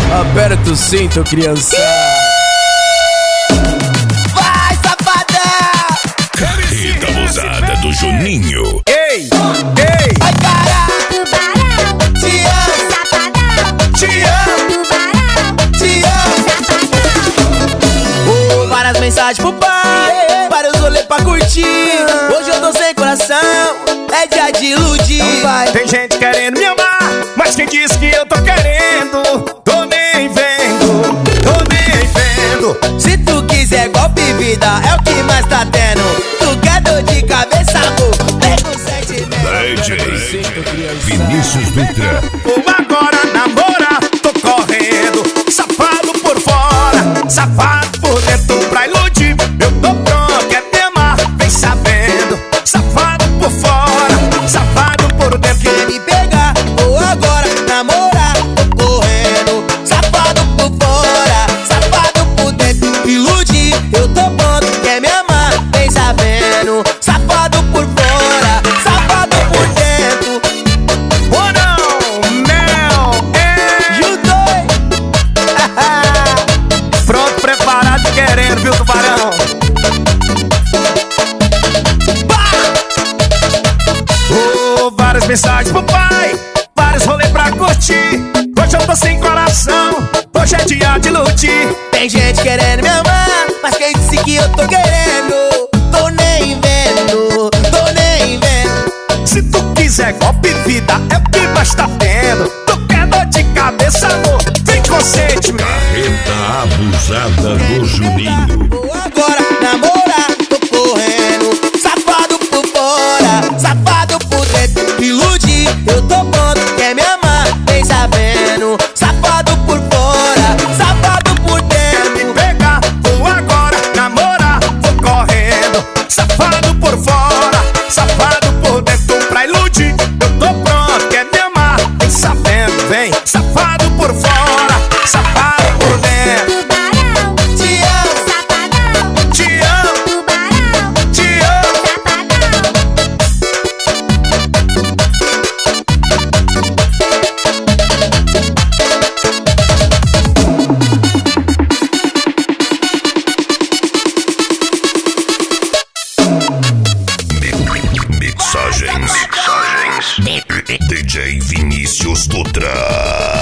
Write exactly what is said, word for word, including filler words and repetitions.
Aperta o cinto, criança. Vai, safadão! Carreta abusada do Juninho. Ei, ei, Ai, caralho! Te amo! Te amo! Te amo! Oh, várias mensagens pro pai, vários rolê pra curtir. Hoje eu tô sem coração, é dia de iludir. Vai. Tem gente querendo me amar, mas quem diz que eu tô querendo? Tô nem vendo, tô nem vendo. Se tu quiser golpe vida, é o que mais tá tendo. Tu quer dor de cabeça, amor? Pega o sentimento. D J Vinícius Dutra. Vou agora namorar, tô correndo. Safado por fora, safado por dentro pra iludir. Eu tô pronto, quer me amar, vem sabendo. Safado por fora, safado por dentro. Quer me pegar, vou agora namorar, tô correndo. Safado por fora, safado por dentro. Iludir, eu tô pronto, quer me amar, vem sabendo. Safado por fora, safado por dentro. Oh não, mel, é. Judoi. Pronto, preparado e querendo, viu, tubarão? Oh, várias mensagens pro pai, vários rolês pra curtir. Hoje eu tô sem coração, hoje é dia de iludir. Tem gente querendo me amar, mas quem disse que eu tô querendo? Tô nem vendo, tô nem vendo. Se tu quiser golpe vida, é o que mais tá tendo. Tu quer dor de cabeça, amor? Vem com sentimento. Carreta abusada do Juninho. Vou agora namorar, tô correndo. Safado por fora, safado por dentro. Iludir, eu tô pronto, quer me amar, vem sabendo. Safado por fora, safado por Quer me dentro. pegar? Vou agora namorar, vou correndo. Safado por fora, safado por dentro pra iludir. Eu tô pronto, quer me amar, vem sabendo, vem. Safado por fora, safado por dentro. Te amo, Te amo, te amo. Mixagens. D J Vinícius Dutra.